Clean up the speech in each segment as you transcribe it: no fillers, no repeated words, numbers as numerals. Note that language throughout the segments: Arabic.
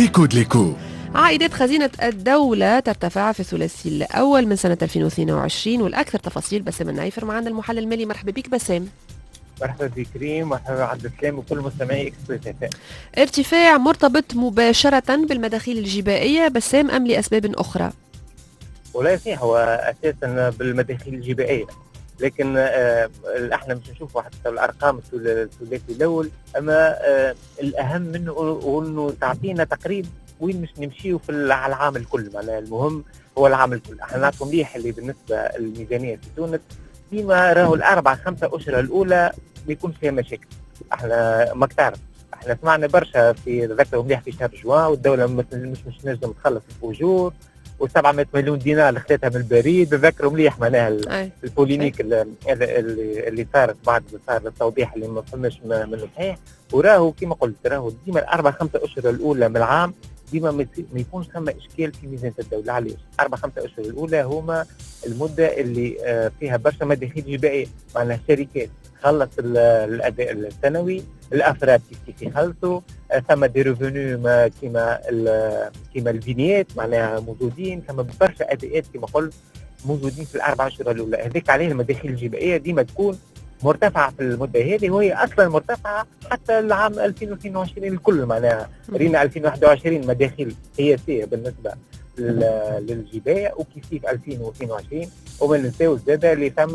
ليكو. عائدات خزينة الدولة ترتفع في الثلاثي الأول من سنة 2022 والأكثر تفاصيل بسام النايفر معنا المحلل المالي. مرحبا بك بسام. مرحبا بك كريم، مرحبا عبد السلام وكل مستمعي اكسبريس FM. ارتفاع مرتبط مباشرة بالمداخيل الجبائية بسام أم لأسباب أخرى؟ ولا صحيح، هو أساسا بالمداخيل الجبائية، لكن احنا مش نشوفوا حتى الأرقام الثلاثي الأول، أما الأهم منه هو أنه تعطينا تقريب وين مش نمشيو على العام الكل. معناها المهم هو العام الكل. احنا نعرفوا مليح اللي بالنسبة للميزانية في تونس ديما راهو ال4-5 أشهر الأولى بيكون فيها مشاكل. احنا ما تعرف، احنا سمعنا برشا في ذكروا مليح في شهر جوان والدولة مش نجم تخلص الأجور، و700 مليون دينار اللي خذتها من البريد. ذكروا مليح معناها البوليميك اللي صارت بعد صار التوضيح اللي ما فماش من صحيح. وراهو كما قلت راهو ديما ال4-5 أشهر الأولى من العام ديما ما يكونش ثم اشكال في ميزانيه الدوله. علاش 4-5 اشهر الاولى هما المده اللي فيها برشا مداخيل جبائيه، معناها الشركات خلص الاداء السنوي، الافراد كيف يخلصوا، ثم دي ريفوني كيما الفينيات معناها موجودين، ثم برشا اداءات كما قلت موجودين في ال4 اشهر الاولى. هذيك عليه المداخيل الجبائيه ديما تكون مرتفعة في المدة هذه، وهي أصلا مرتفعة حتى العام 2022 الكل. معناها رينا 2021 مداخيل قياسية بالنسبة للجباية، وكيف 2022 وما ننساوش زادة اللي ثم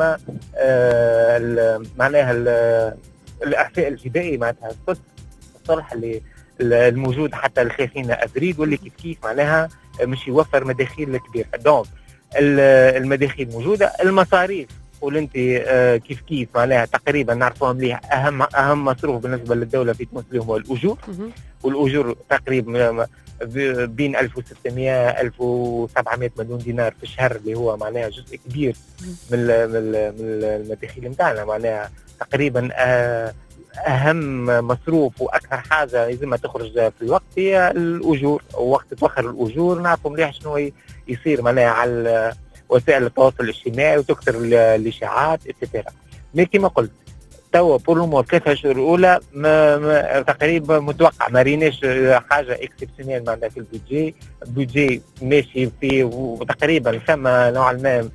معناها الإعفاء الجبائي معناتها الصلح اللي الموجود حتى الخاخين أفريد، واللي كيف معناها مش يوفر مداخيل كبيرة. دونك المداخيل موجودة. المصاريف قول انت كيف معناها تقريبا نعرفوها مليح. اهم مصروف بالنسبه للدوله في تونس اللي هو الاجور، والاجور تقريبا بين 1600 1700 مليون دينار في الشهر، اللي هو معناها جزء كبير من المداخيل نتاعنا. معناها تقريبا اهم مصروف واكثر حاجه لازم تخرج في الوقت هي الاجور. ووقت توخر الاجور نعرفوا مليح شنو يصير معناها على وسائل التواصل الاجتماعي وتكثر الاشاعات اتسيتيرا. مي كما قلت توا بور 3 اشهر الاولى تقريبا متوقع، ما ريناش حاجه اكسبسيونيل معناتها في البودجي ماشي فيه، وتقريبا ثم نوعا ما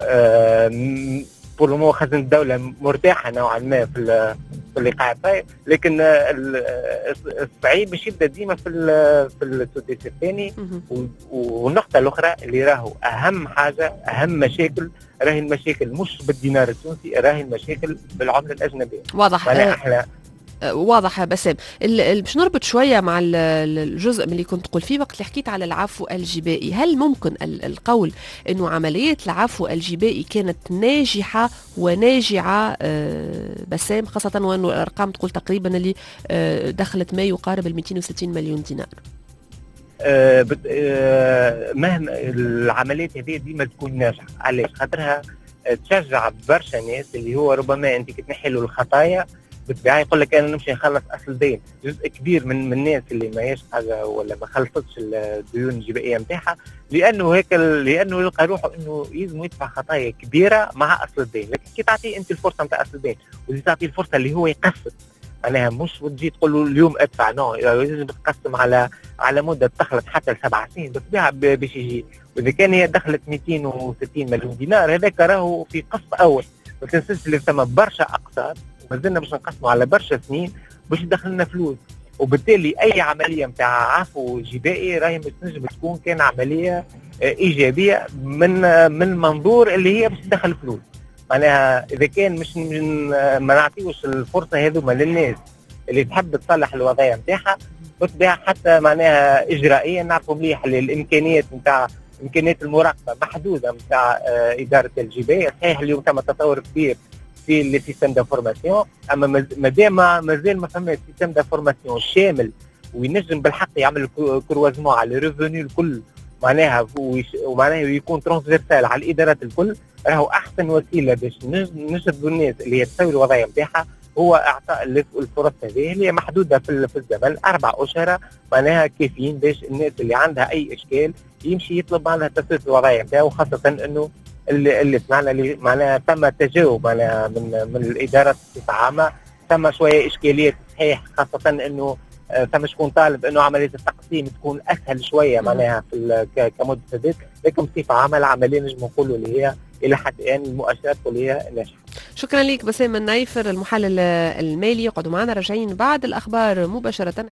بور خزنة الدولة مرتاحة نوعا ما في اللقاء الطيب. لكن الصعيب باش يبدا ديما في السدس الثاني. والنقطة الأخرى اللي راهو أهم حاجة، أهم مشاكل، راهي المشاكل مش بالدينار التونسي، راهي المشاكل بالعملة الأجنبية. واضح. واضح بسام. باش نربط شويه مع الجزء من اللي كنت تقول فيه وقت اللي حكيت على العفو الجبائي. هل ممكن القول انه عمليه العفو الجبائي كانت ناجحه وناجعه بسام، خاصه وانه الارقام تقول تقريبا اللي دخلت ما يقارب 260 مليون دينار؟ مهما العمليات هذه ديما تكون ناجحه. علاش؟ خاطرها تشجع برشا ناس اللي هو ربما انت كتنحي له الخطايا بالطبيعه يقول لك انا نمشي نخلص اصل دين. جزء كبير من الناس اللي ما هيش حاجه ولا ما خلصتش الديون الجبائيه نتاعها لانه يلقى روحه انه لازم يدفع خطايا كبيره مع اصل الدين. لكن كي تعطيه انت الفرصه نتاع اصل الدين وتعطيه الفرصه اللي هو يقسط، معناها مش وتجي تقول له اليوم ادفع، لازم تقسم على مده تخلص حتى ل7 سنين بالطبيعه باش يجي. واذا كان هي دخلت 260 مليون دينار هذاك راهو في قسط اول. ما تنساش اللي ثم برشا اقساط مازلنا باش نقسموا على برشا سنين باش يدخل لنا فلوس. وبالتالي اي عمليه نتاع عفو جبائي راهي مش تنجم تكون كان عمليه ايجابيه من منظور اللي هي باش تدخل فلوس. معناها اذا كان مش ما نعطيوش الفرصه هذوما للناس اللي تحب تصلح الوضعيه نتاعها بالطبيعه، حتى معناها اجرائيا نعرفوا مليح الامكانيات نتاع امكانيات المراقبه محدوده نتاع اداره الجبائيه. صحيح اليوم تم تطور كبير في اللي سيستم دافورماسيون، اما مازال ما فماش سيستم دافورماسيون شامل وينجم بالحق يعمل كروازمون على الريفوني الكل معناها، ومعناها يكون ترانسفيرسال على الادارات الكل. راهو احسن وسيله باش نجذبوا الناس اللي تسوي الوضعيه نتاعها هو اعطاء الفرص هذه اللي محدوده في الزمن. 4 أشهر معناها كافيين باش الناس اللي عندها اي اشكال يمشي يطلب معناها تسويه الوضعيه نتاعو، خاصه انه اللي سمعنا اللي معناها تم تجاوب معناها من الاداره بصفه عامه. ثم شويه اشكاليات صحيح، خاصه انه فمش تكون طالب انه عمليه التقسيم تكون اسهل شويه معناها في كمده سداد، لكن بصفه عامه عمليه نجم نقولوا اللي هي الى حد الان المؤشرات اللي هي ناجحه. شكرا لك بسام النايفر المحلل المالي، قعدوا معنا راجعين بعد الاخبار مباشره.